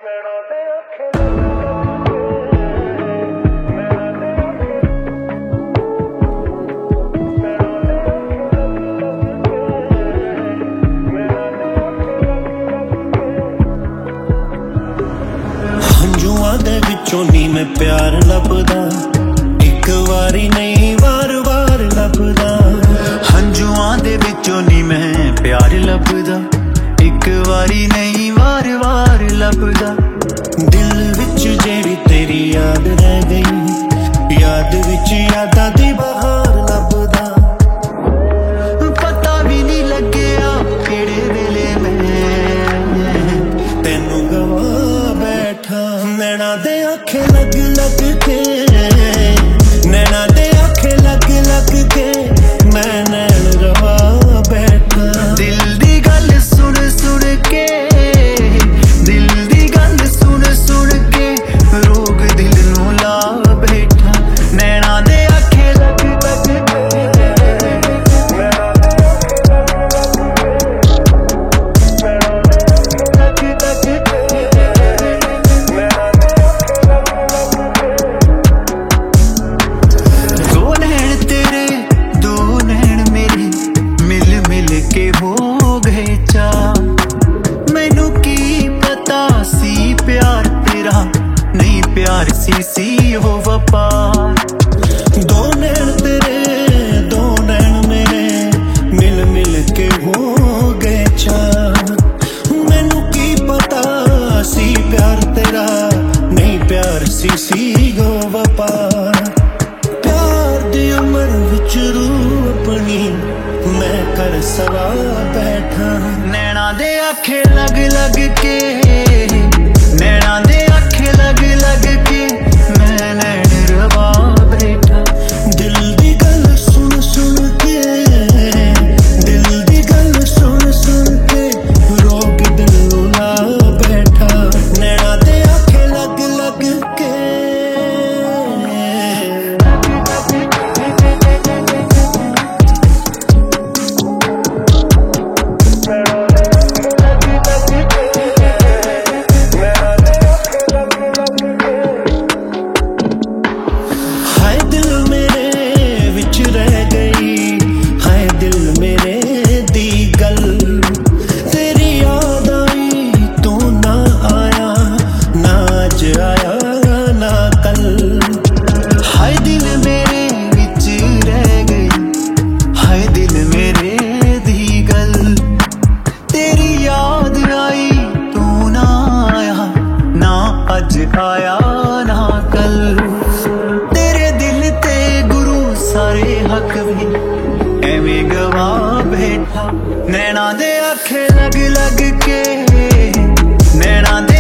ਹੰਝੂਆਂ ਦੇ ਵਿੱਚੋਂ ਨੀ ਮੈਂ ਪਿਆਰ ਲੱਭਦਾ, ਇੱਕ ਵਾਰੀ ਨਹੀਂ ਵਾਰ-ਵਾਰ ਲੱਭਦਾ। ਹੰਝੂਆਂ ਦੇ ਵਿੱਚੋਂ ਨੀ ਮੈਂ ਪਿਆਰ ਲੱਭਦਾ, ਇੱਕ ਵਾਰੀ ਨਹੀਂ ਵਾਰ-ਵਾਰ ਲੱਭਦਾ। ਦਿਲ ਵਿੱਚ ਜਿਹੜੀ ਤੇਰੀ ਯਾਦ ਰਹਿ ਗਈ, ਯਾਦ ਵਿੱਚ ਯਾਦਾਂ ਦੀ ਬਹਾਰ ਲੱਭਦਾ। ਪਤਾ ਵੀ ਨਹੀਂ ਲੱਗਿਆ ਕਿਹੜੇ ਵੇਲੇ ਮੈਂ ਤੈਨੂੰ ਗਵਾ ਬੈਠਾ। ਨੈਣਾ ਦੇ ਆਖੇ ਲੱਗ ਲੱਗ ਕੇ, ਨੈਣਾ ਦੇ ਆਖੇ ਲੱਗ ਲੱਗ ਕੇ ਮੈਂ ਨੈਣ ਰਵਾ ਬੈਠਾ। ਦਿਲ ਦੀ ਗੱਲ ਸੁਣ ਸੁਣ ਕੇ, ਦਿਲ ਦੀ ਗੱਲ ਸੁਣ ਸੁਣ ਕੇ ਰੋਗ ਦਿਲ ਨੂੰ ਲਾ ਬੈਠਾ। ਨੈਣਾ ਦੇ ਆਖੇ ਲੱਗ ਲੱਗ ਕੇ, ਦੋ ਨੈਣ ਤੇਰੇ ਦੋ ਨੈਣ ਮੇਰੇ ਮਿਲ ਮਿਲ ਕੇ ਹੋ ਗਏ ਚਾਰ। ਮੈਨੂੰ ਕੀ ਪਤਾ ਸੀ ਪਿਆਰ ਤੇਰਾ ਨਹੀਂ ਪਿਆਰ ਸੀ ਉਹ ਵਪਾਰ। ਦੋ ਨੈਣ ਤੇਰੇ ਦੋ ਨੈਣ ਮੇਰੇ ਮਿਲ ਮਿਲ ਕੇ ਹੋ ਗਏ ਚਾਰ। ਮੈਨੂੰ ਕੀ ਪਤਾ ਸੀ ਪਿਆਰ ਤੇਰਾ ਨਹੀਂ ਪਿਆਰ ਸੀ ਗੋ ਵਪਾਰ। ਪਿਆਰ ਦੀ ਉਮਰ ਵਿੱਚ ਰੂਹ ਆਪਣੀ ਮੈਂ ਕਰ ਸਵਾ ਬੈਠਾ। ਨੈਣਾ ਦੇ ਆਖੇ ਲੱਗ ਲੱਗ ਕੇ, ਨੈਣਾ ਦੇ ਆਖੇ ਲੱਗ ਲੱਗ ਕੇ ਮੈਂ ਨੈਣ ਰਵਾ ਬੈਠਾ। ਦਿਲ ਦੀ ਗੱਲ ਸੁਣ ਸੁਣ ਕੇ, ਦਿਲ ਦੀ ਗੱਲ ਸੁਣ ਸੁਣ ਕੇ ਰੋਗ ਦਿਲ ਨੂੰ ਲਾ ਬੈਠਾ। ਨੈਣਾ ਦੇ ਆਖੇ ਲੱਗ ਲੱਗ ਕੇ, ਹਾਏ ਦਿਲ ਮੇਰੇ ਵਿੱਚ ਰਹਿ ਗਈ, ਹਾਏ ਦਿਲ ਮੇਰੇ ਦੀ ਗੱਲ। ਤੇਰੀ ਯਾਦ ਆਈ ਤੂੰ ਨਾ ਆਇਆ, ਨਾ ਅੱਜ ਆਇਆ ਨਾ ਕੱਲ। ਹਾਏ ਦਿਲ ਮੇਰੇ ਵਿੱਚ ਰਹਿ ਗਈ, ਹਾਏ ਦਿਲ ਮੇਰੇ ਦੀ ਗੱਲ। ਤੇਰੀ ਯਾਦ ਆਈ ਤੂੰ ਨਾ ਆਇਆ, ਨਾ ਅੱਜ ਆਇਆ ਨਾ ਕੱਲ। ਤੇਰੇ ਦਿਲ ਤੇ ਗੁਰੂ ਸਾਰੇ ਹੱਕ ਵੀ ਐਵੇਂ ਗਵਾ ਬੈਠਾ। ਨੈਣਾ ਦੇ ਆਖੇ ਲੱਗ ਲੱਗ ਕੇ, ਨੈਣਾ